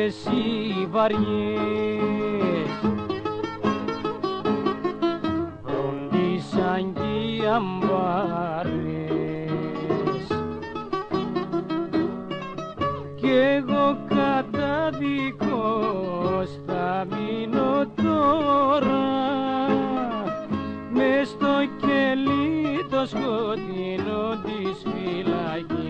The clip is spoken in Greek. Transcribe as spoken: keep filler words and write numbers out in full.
εσύ βαριές, φρόντισαν κι οι αμπάρες, κι εγώ καταδικός θα μείνω τώρα μες στο κελί το σκοτεινό της φυλακής.